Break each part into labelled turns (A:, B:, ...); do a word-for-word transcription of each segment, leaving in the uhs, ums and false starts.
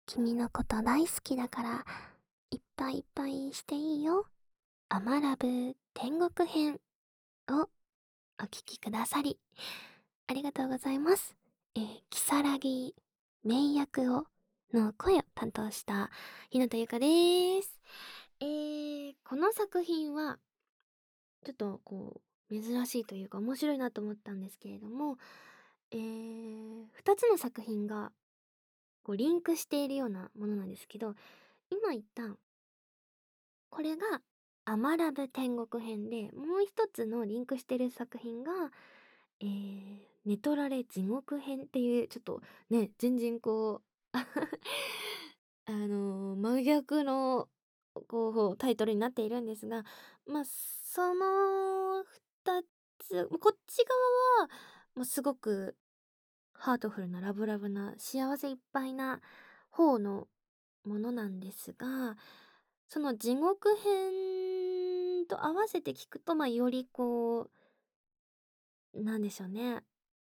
A: 君のこと大好きだから、いっぱいいっぱいしていいよ。アマラブ天国編をお聞きくださり、ありがとうございます。えー、キサラギメイ役を、の声を担当した日向ゆかです。えー、この作品は、ちょっとこう、珍しいというか面白いなと思ったんですけれども、えー、二つの作品がこうリンクしているようなものなんですけど、今言ったこれがアマラブ天国編で、もう一つのリンクしてる作品が、えー、ネトラレ地獄編っていう、ちょっとね、全然こう、あのー真逆のこうタイトルになっているんですが、まあ、その二つ、こっち側は、もうすごくハートフルなラブラブな幸せいっぱいな方のものなんですが、その地獄編と合わせて聞くと、まあ、よりこう、なんでしょうね、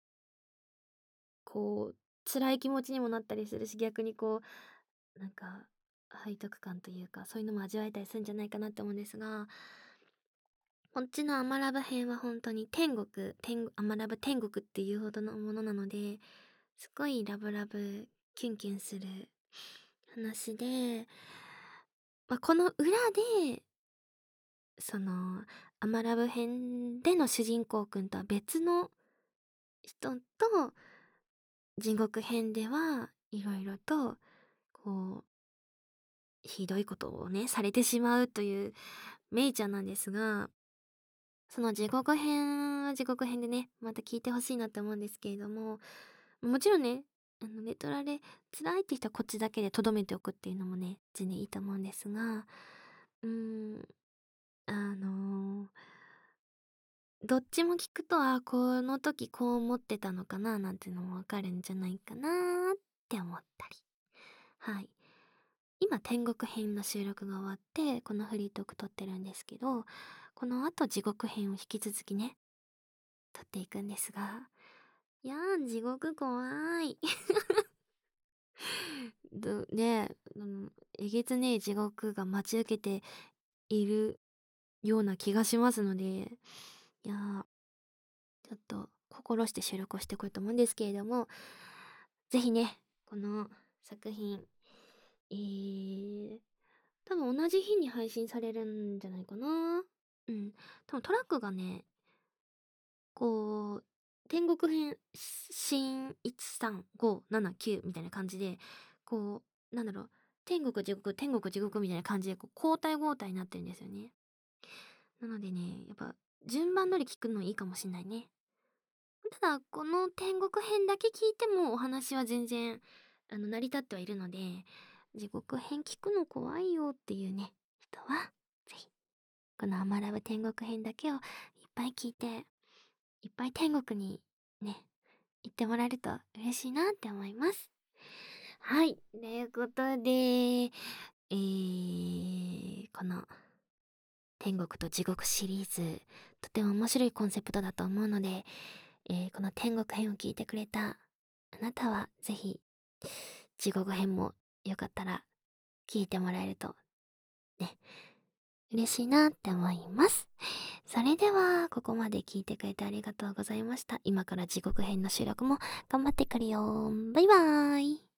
A: こう、辛い気持ちにもなったりするし、逆にこう、なんか、背徳感というか、そういうのも味わえたりするんじゃないかなって思うんですが、こっちのアマラブ編は本当に天国、天アマラブ天国っていうほどのものなので、すごいラブラブ、キュンキュンする話で、まあ、この裏で、その、アマラブ編での主人公くんとは別の人と、地獄編ではいろいろと、こう、ひどいことをね、されてしまうというメイちゃんなんですが、その地獄編は地獄編でね、また聞いてほしいなって思うんですけれども、もちろんね、あの、ネトラレ辛いって人はこっちだけで留めておくっていうのもね、全然いいと思うんですが、うーん、あのどっちも聞くと、あ、この時こう思ってたのかななんていうのもわかるんじゃないかなって思ったり。はい。今、天国編の収録が終わって、このフリートーク撮ってるんですけど、この後地獄編を引き続きね、撮っていくんですが、いやー、地獄怖い。どね、うん、えげつねえ地獄が待ち受けているような気がしますので、いやー、ちょっと心して収録をしてこようと思うんですけれども、ぜひね、この作品、えー、多分同じ日に配信されるんじゃないかな。うん。多分トラックがね、こう、天国編、新いちさんごななきゅうみたいな感じで、こう、なんだろう、天国地獄、天国地獄みたいな感じで、こう、交代交代になってるんですよね。なのでね、やっぱ、順番通り聞くのいいかもしんないね。ただ、この天国編だけ聞いてもお話は全然、あの、成り立ってはいるので、地獄編聞くの怖いよっていうね、人は、ぜひ、このアマラブ天国編だけをいっぱい聞いて、いっぱい天国にね、行ってもらえると嬉しいなって思います。はい。ということで、えー、この天国と地獄シリーズ、とても面白いコンセプトだと思うので、えー、この天国編を聞いてくれたあなたは、ぜひ、地獄編もよかったら聞いてもらえると、ね、嬉しいなって思います。それでは、ここまで聞いてくれてありがとうございました。今から地獄編の収録も頑張ってくるよ。バイバーイ。